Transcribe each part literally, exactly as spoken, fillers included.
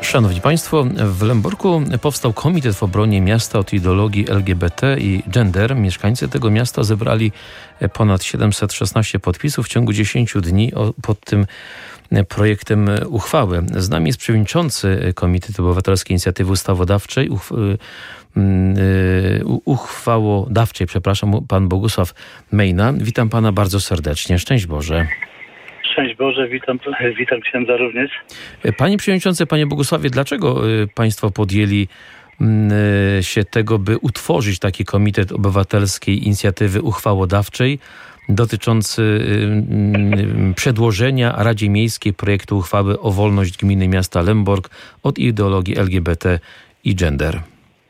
Szanowni Państwo, w Lęborku powstał Komitet w obronie miasta od ideologii L G B T i gender. Mieszkańcy tego miasta zebrali ponad siedemset szesnaście podpisów w ciągu dziesięciu dni pod tym projektem uchwały. Z nami jest przewodniczący Komitetu Obywatelskiej Inicjatywy Ustawodawczej, uchw uchwałodawczej, przepraszam, pan Bogusław Mejna. Witam pana bardzo serdecznie. Szczęść Boże. Szczęść Boże, witam, witam księdza również. Panie przewodniczący, panie Bogusławie, dlaczego państwo podjęli się tego, by utworzyć taki Komitet Obywatelskiej Inicjatywy Uchwałodawczej dotyczący przedłożenia Radzie Miejskiej projektu uchwały o wolność gminy miasta Lębork od ideologii L G B T i gender?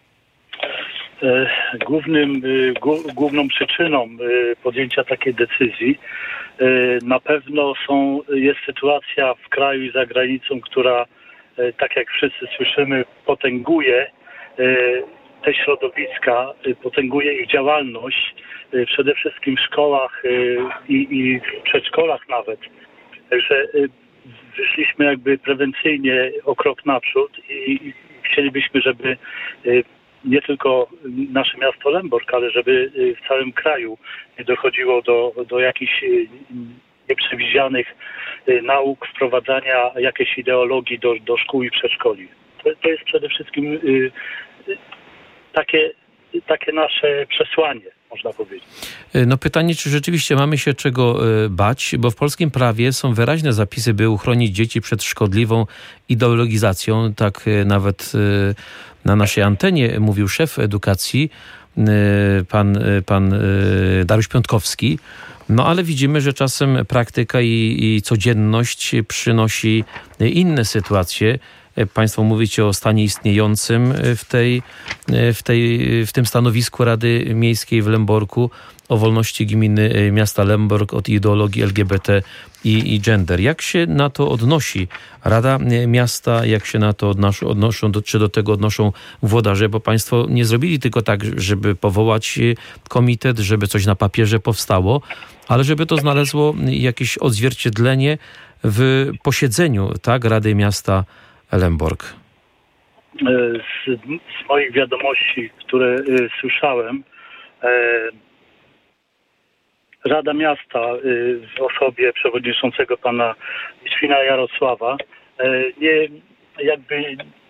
Głównym, główną przyczyną podjęcia takiej decyzji na pewno są, jest sytuacja w kraju i za granicą, która, tak jak wszyscy słyszymy, potęguje te środowiska, potęguje ich działalność, przede wszystkim w szkołach i, i w przedszkolach nawet. Także wyszliśmy jakby prewencyjnie o krok naprzód i chcielibyśmy, żeby nie tylko nasze miasto Lębork, ale żeby w całym kraju nie dochodziło do, do jakichś nieprzewidzianych nauk, wprowadzania jakiejś ideologii do, do szkół i przedszkoli. To, to jest przede wszystkim takie, takie nasze przesłanie, można powiedzieć. No pytanie, czy rzeczywiście mamy się czego bać, bo w polskim prawie są wyraźne zapisy, by uchronić dzieci przed szkodliwą ideologizacją. Tak nawet na naszej antenie mówił szef edukacji, pan, pan Dariusz Piątkowski. No ale widzimy, że czasem praktyka i, i codzienność przynosi inne sytuacje. Państwo mówicie o stanie istniejącym w, tej, w, tej, w tym stanowisku Rady Miejskiej w Lęborku, o wolności gminy miasta Lębork od ideologii L G B T i, i gender. Jak się na to odnosi Rada Miasta, jak się na to odnoszą, odnoszą do, czy do tego odnoszą włodarze, bo państwo nie zrobili tylko tak, żeby powołać komitet, żeby coś na papierze powstało, ale żeby to znalazło jakieś odzwierciedlenie w posiedzeniu, tak, Rady Miasta Lębork. Z, z moich wiadomości, które y, słyszałem, y, Rada Miasta y, w osobie przewodniczącego pana Litwina Jarosława y, nie, jakby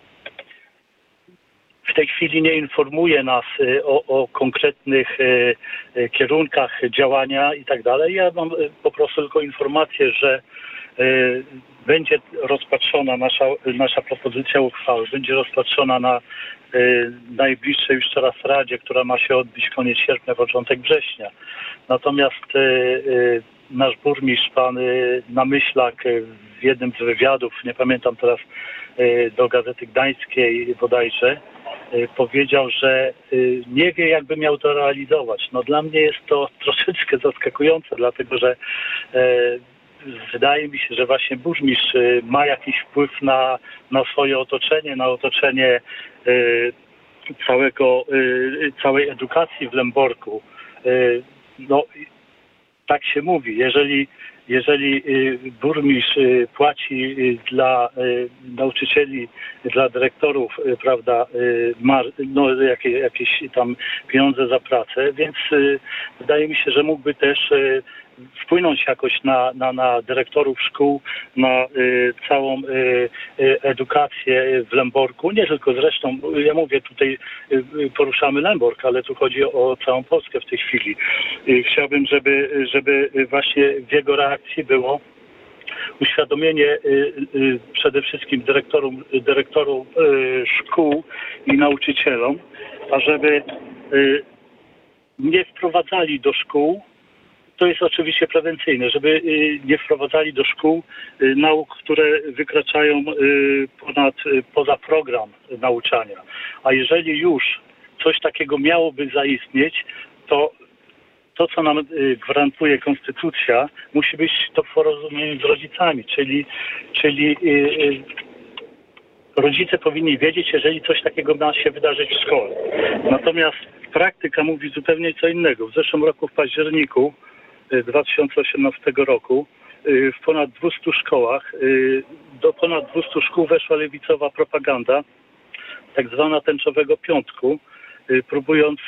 w tej chwili nie informuje nas y, o, o konkretnych y, y, kierunkach działania i tak dalej. Ja mam y, po prostu tylko informację, że y, będzie rozpatrzona nasza, nasza propozycja uchwały, będzie rozpatrzona na y, najbliższej już teraz Radzie, która ma się odbyć koniec sierpnia, początek września. Natomiast y, y, nasz burmistrz, pan y, Namyślak, y, w jednym z wywiadów, nie pamiętam teraz, y, do Gazety Gdańskiej bodajże, y, powiedział, że y, nie wie, jakby miał to realizować. No dla mnie jest to troszeczkę zaskakujące, dlatego że y, wydaje mi się, że właśnie burmistrz ma jakiś wpływ na, na swoje otoczenie, na otoczenie y, całego, y, całej edukacji w Lęborku. Y, no, tak się mówi. Jeżeli, jeżeli y, burmistrz y, płaci y, dla y, nauczycieli, dla dyrektorów, y, prawda, y, ma no, jakieś, jakieś tam pieniądze za pracę, więc y, wydaje mi się, że mógłby też y, wpłynąć jakoś na, na, na dyrektorów szkół, na y, całą y, y, edukację w Lęborku. Nie tylko zresztą, ja mówię tutaj, y, poruszamy Lębork, ale tu chodzi o całą Polskę w tej chwili. Y, chciałbym, żeby, żeby właśnie w jego reakcji było uświadomienie y, y, przede wszystkim dyrektorom, dyrektorom y, szkół i nauczycielom, ażeby y, nie wprowadzali do szkół. To jest oczywiście prewencyjne, żeby nie wprowadzali do szkół nauk, które wykraczają ponad, poza program nauczania. A jeżeli już coś takiego miałoby zaistnieć, to to, co nam gwarantuje konstytucja, musi być to w porozumieniu z rodzicami, czyli, czyli rodzice powinni wiedzieć, jeżeli coś takiego ma się wydarzyć w szkole. Natomiast praktyka mówi zupełnie co innego. W zeszłym roku w październiku dwa tysiące osiemnastego roku w ponad dwustu szkołach, do ponad dwustu szkół weszła lewicowa propaganda, tak zwana tęczowego piątku, próbując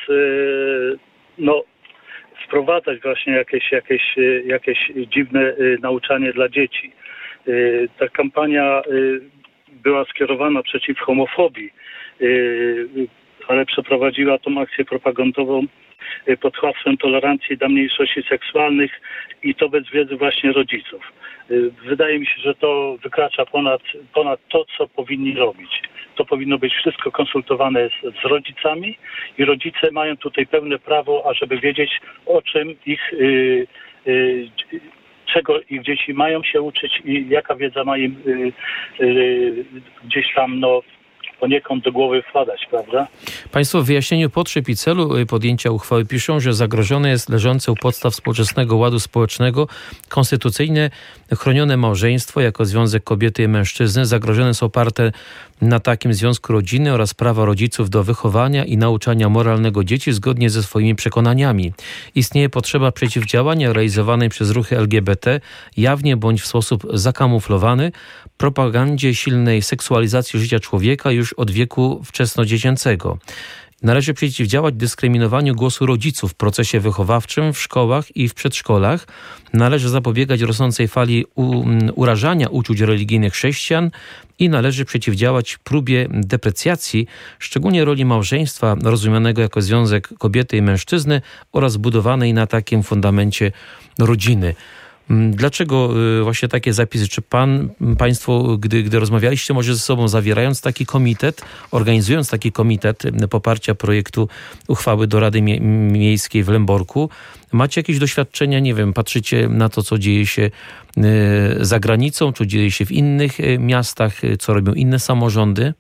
no, wprowadzać właśnie jakieś, jakieś, jakieś dziwne nauczanie dla dzieci. Ta kampania była skierowana przeciw homofobii, ale przeprowadziła tą akcję propagandową pod hasłem tolerancji dla mniejszości seksualnych i to bez wiedzy właśnie rodziców. Wydaje mi się, że to wykracza ponad, ponad to, co powinni robić. To powinno być wszystko konsultowane z, z rodzicami i rodzice mają tutaj pełne prawo, ażeby wiedzieć, o czym ich, yy, yy, czego ich dzieci mają się uczyć i jaka wiedza ma im yy, yy, gdzieś tam no, poniekąd do głowy wpadać, prawda? Państwo w wyjaśnieniu potrzeb i celu podjęcia uchwały piszą, że zagrożone jest leżące u podstaw współczesnego ładu społecznego konstytucyjne chronione małżeństwo jako związek kobiety i mężczyzny. Zagrożone są oparte na takim związku rodziny oraz prawa rodziców do wychowania i nauczania moralnego dzieci zgodnie ze swoimi przekonaniami. Istnieje potrzeba przeciwdziałania realizowanej przez ruchy L G B T jawnie bądź w sposób zakamuflowany propagandzie silnej seksualizacji życia człowieka już od wieku wczesnodziecięcego. Należy przeciwdziałać dyskryminowaniu głosu rodziców w procesie wychowawczym w szkołach i w przedszkolach. Należy zapobiegać rosnącej fali u, urażania uczuć religijnych chrześcijan i należy przeciwdziałać próbie deprecjacji, szczególnie roli małżeństwa rozumianego jako związek kobiety i mężczyzny oraz budowanej na takim fundamencie rodziny. Dlaczego właśnie takie zapisy? Czy pan, państwo, gdy, gdy rozmawialiście może ze sobą, zawierając taki komitet, organizując taki komitet poparcia projektu uchwały do Rady Mie- Miejskiej w Lęborku, macie jakieś doświadczenia, nie wiem, patrzycie na to, co dzieje się za granicą, czy dzieje się w innych miastach, co robią inne samorządy?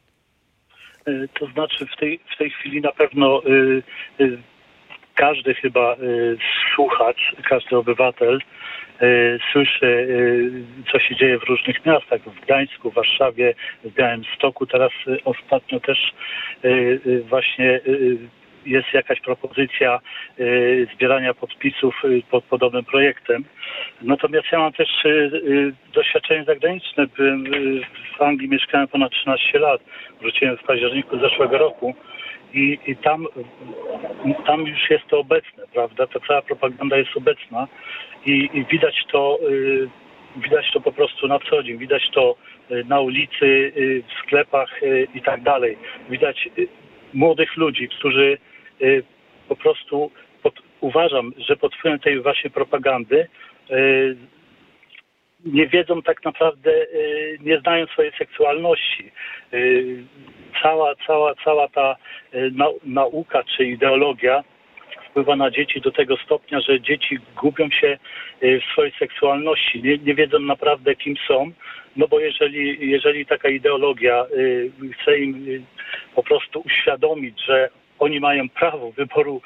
To znaczy w tej, w tej chwili na pewno y, y, każdy chyba y, słuchacz, każdy obywatel słyszy, co się dzieje w różnych miastach, w Gdańsku, w Warszawie, w Białymstoku. Teraz ostatnio też właśnie jest jakaś propozycja zbierania podpisów pod podobnym projektem. Natomiast ja mam też doświadczenie zagraniczne. Byłem w Anglii, mieszkałem ponad trzynaście lat. Wróciłem w październiku zeszłego roku. I, i tam, tam już jest to obecne, prawda? Ta cała propaganda jest obecna i, i widać to, y, widać to po prostu na co dzień. Widać to y, na ulicy, y, w sklepach y, i tak dalej. Widać y, młodych ludzi, którzy y, po prostu pod, uważam, że pod wpływem tej właśnie propagandy y, nie wiedzą tak naprawdę, y, nie znają swojej seksualności. Y, Cała, cała, cała ta na, nauka czy ideologia wpływa na dzieci do tego stopnia, że dzieci gubią się w swojej seksualności. Nie, nie wiedzą naprawdę, kim są, no bo jeżeli, jeżeli taka ideologia chce im po prostu uświadomić, że oni mają prawo wyboru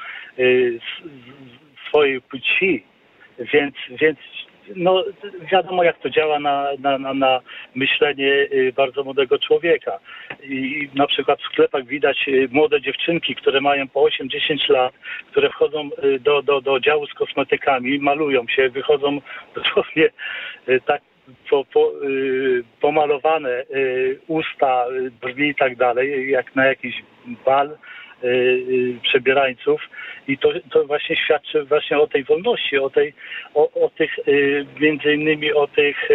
swojej płci, więc, więc no wiadomo, jak to działa na, na, na, na myślenie bardzo młodego człowieka. I na przykład w sklepach widać młode dziewczynki, które mają po osiem dziesięć lat, które wchodzą do, do, do działu z kosmetykami, malują się, wychodzą dosłownie tak po, po, pomalowane usta, brwi i tak dalej, jak na jakiś bal przebierańców i to, to właśnie świadczy właśnie o tej wolności, o tej, o, o tych między innymi o tych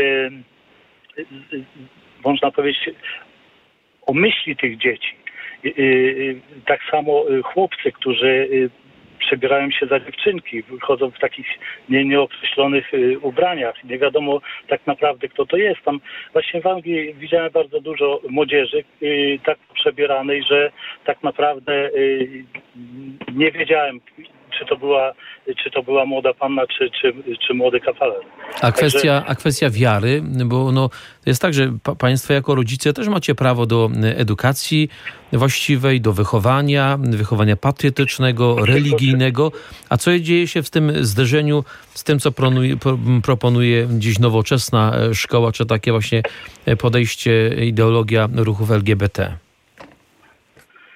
można powiedzieć o myśli tych dzieci. Tak samo chłopcy, którzy przebierają się za dziewczynki, wychodzą w takich nie, nieokreślonych y, ubraniach. Nie wiadomo tak naprawdę, kto to jest. Tam właśnie w Anglii widziałem bardzo dużo młodzieży y, tak przebieranej, że tak naprawdę y, nie wiedziałem, czy to była, czy to była młoda panna, czy, czy, czy młody kawaler. A kwestia, Także... a kwestia wiary, bo no, jest tak, że pa, państwo jako rodzice też macie prawo do edukacji właściwej, do wychowania, wychowania patriotycznego, religijnego. A co dzieje się w tym zderzeniu z tym, co pronuje, pro, proponuje dziś nowoczesna szkoła, czy takie właśnie podejście, ideologia ruchów L G B T?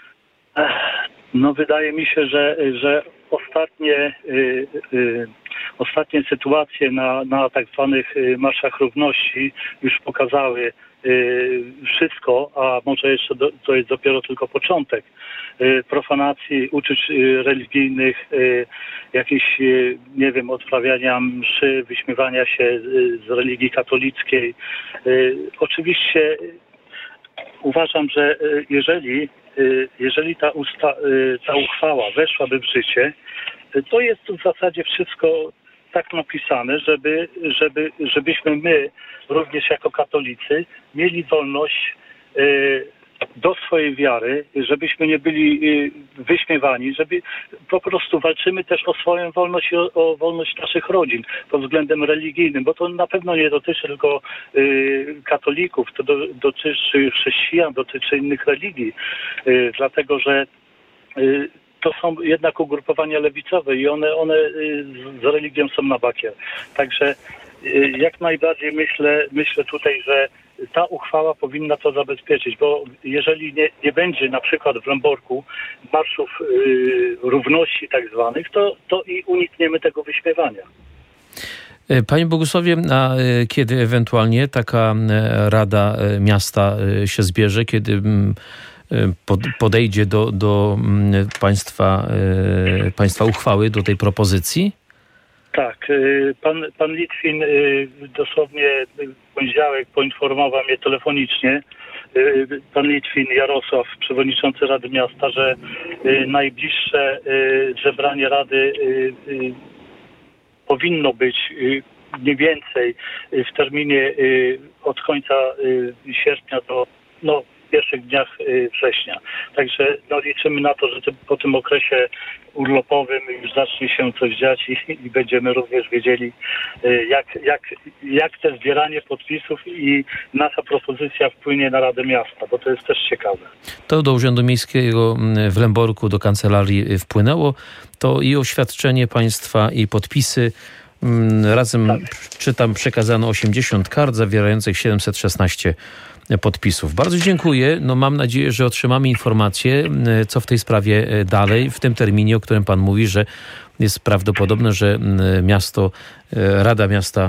No wydaje mi się, że, że ostatnie, y, y, ostatnie sytuacje na, na tak zwanych marszach równości już pokazały wszystko, a może jeszcze do, to jest dopiero tylko początek profanacji, uczuć religijnych, jakichś, nie wiem, odprawiania mszy, wyśmiewania się z religii katolickiej. Oczywiście uważam, że jeżeli, jeżeli ta, usta, ta uchwała weszłaby w życie, to jest tu w zasadzie wszystko tak napisane, żeby, żeby, żebyśmy my, również jako katolicy, mieli wolność y, do swojej wiary, żebyśmy nie byli y, wyśmiewani, żeby po prostu walczymy też o swoją wolność i o, o wolność naszych rodzin pod względem religijnym, bo to na pewno nie dotyczy tylko y, katolików, to do, dotyczy chrześcijan, dotyczy innych religii, y, dlatego że y, to są jednak ugrupowania lewicowe i one, one z religią są na bakier. Także jak najbardziej myślę, myślę tutaj, że ta uchwała powinna to zabezpieczyć, bo jeżeli nie, nie będzie na przykład w Lęborku marszów yy, równości tak zwanych, to, to i unikniemy tego wyśmiewania. Panie Bogusławie, a kiedy ewentualnie taka Rada Miasta się zbierze, kiedy podejdzie do, do państwa, państwa uchwały, do tej propozycji? Tak. Pan, pan Litwin dosłownie w poniedziałek poinformował mnie telefonicznie, pan Litwin Jarosław, przewodniczący Rady Miasta, że najbliższe zebranie Rady powinno być mniej więcej w terminie od końca sierpnia do no, pierwszych dniach września. Także no, liczymy na to, że ty, po tym okresie urlopowym już zacznie się coś dziać i, i będziemy również wiedzieli, jak, jak, jak te zbieranie podpisów i nasza propozycja wpłynie na Radę Miasta, bo to jest też ciekawe. To do Urzędu Miejskiego w Lęborku, do kancelarii wpłynęło. To i oświadczenie państwa, i podpisy. Razem, tak. Czytam, przekazano osiemdziesiąt kart zawierających siedemset szesnaście podpisów. Bardzo dziękuję. No, mam nadzieję, że otrzymamy informację, co w tej sprawie dalej, w tym terminie, o którym pan mówi, że jest prawdopodobne, że miasto, Rada Miasta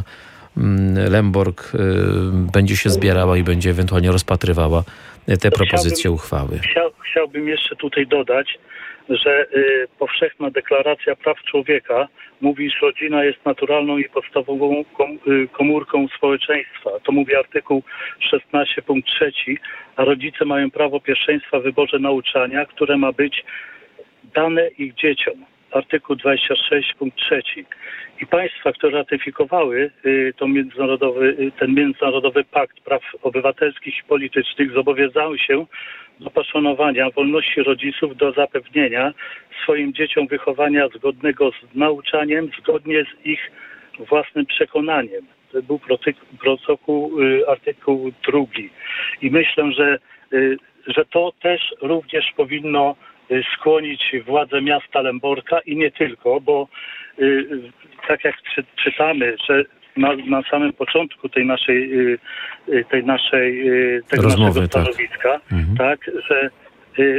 Lęborg będzie się zbierała i będzie ewentualnie rozpatrywała te propozycje chciałbym, uchwały. Chciał, chciałbym jeszcze tutaj dodać, że y, powszechna deklaracja praw człowieka mówi, że rodzina jest naturalną i podstawową kom, y, komórką społeczeństwa. To mówi artykuł szesnaście punkt trzy, a rodzice mają prawo pierwszeństwa w wyborze nauczania, które ma być dane ich dzieciom. Artykuł dwadzieścia sześć punkt trzy. I państwa, które ratyfikowały y, to międzynarodowy, y, ten Międzynarodowy Pakt Praw Obywatelskich i Politycznych, zobowiązały się do poszanowania wolności rodziców, do zapewnienia swoim dzieciom wychowania zgodnego z nauczaniem, zgodnie z ich własnym przekonaniem. To był protokół, y, artykuł drugi. I myślę, że, y, że to też również powinno skłonić władze miasta Lęborka i nie tylko, bo y, tak jak czy, czytamy, że na, na samym początku tej naszej, y, tej naszej y, tego rozmowy, naszego stanowiska, tak, mhm. tak że y,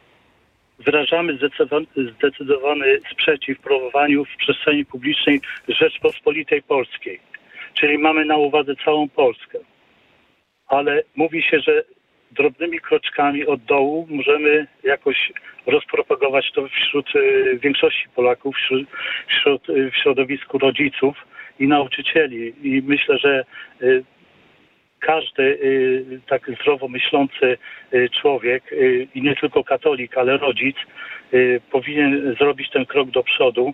wyrażamy zdecydowany, zdecydowany sprzeciw promowaniu w przestrzeni publicznej Rzeczpospolitej Polskiej. Czyli mamy na uwadze całą Polskę. Ale mówi się, że drobnymi kroczkami od dołu możemy jakoś rozpropagować to wśród y, większości Polaków, wśród, wśród, y, w środowisku rodziców i nauczycieli. I myślę, że y, każdy y, tak zdrowo myślący y, człowiek y, i nie tylko katolik, ale rodzic y, powinien zrobić ten krok do przodu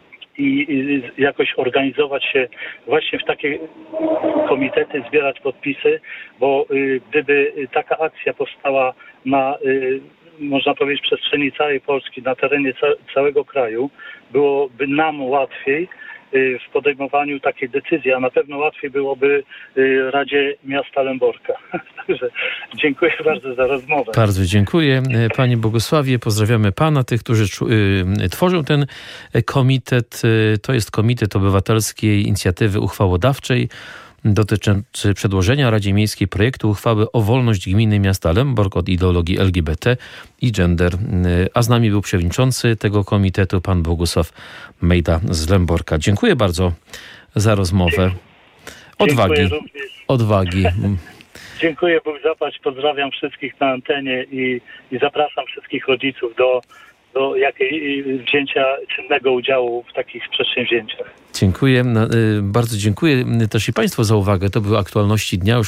i jakoś organizować się właśnie w takie komitety, zbierać podpisy, bo y, gdyby taka akcja powstała na, y, można powiedzieć, przestrzeni całej Polski, na terenie ca- całego kraju, byłoby nam łatwiej y, w podejmowaniu takiej decyzji, a na pewno łatwiej byłoby y, Radzie Miasta Lęborka. Także dziękuję bardzo za rozmowę. Bardzo dziękuję. Panie Bogusławie, pozdrawiamy pana, tych, którzy y, tworzą ten komitet. To jest Komitet Obywatelskiej Inicjatywy Uchwałodawczej. dotyczący przedłożenia Radzie Miejskiej projektu uchwały o wolność gminy miasta Lęborg od ideologii L G B T i gender. A z nami był przewodniczący tego komitetu, pan Bogusław Mejda z Lęborka. Dziękuję bardzo za rozmowę. Odwagi. Odwagi. Dziękuję, Bóg zapłać. Pozdrawiam wszystkich na antenie i, i zapraszam wszystkich rodziców do, do jakiej, wzięcia czynnego udziału w takich przedsięwzięciach. Dziękuję. Bardzo dziękuję też i Państwu za uwagę. To były aktualności dnia.